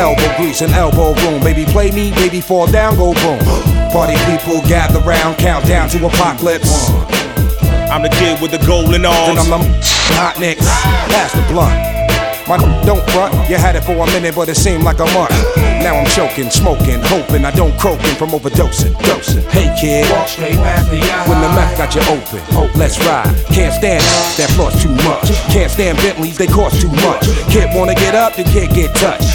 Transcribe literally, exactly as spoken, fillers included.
elbow grease and elbow room. Baby, play me, baby, fall down, go boom. Party people gather round, count down to apocalypse. I'm the kid with the golden arms. Then I'm the hot nicks, pass the blunt. My don't front, you had it for a minute, but it seemed like a month. Now I'm choking, smoking, hoping I don't croaking from overdosing, dosing. Hey kid, walk straight past the eye. When the meth got you open, oh, let's ride. Can't stand it, that floor's too much. Can't stand Bentleys, they cost too much. Kid wanna get up, the kid get touched.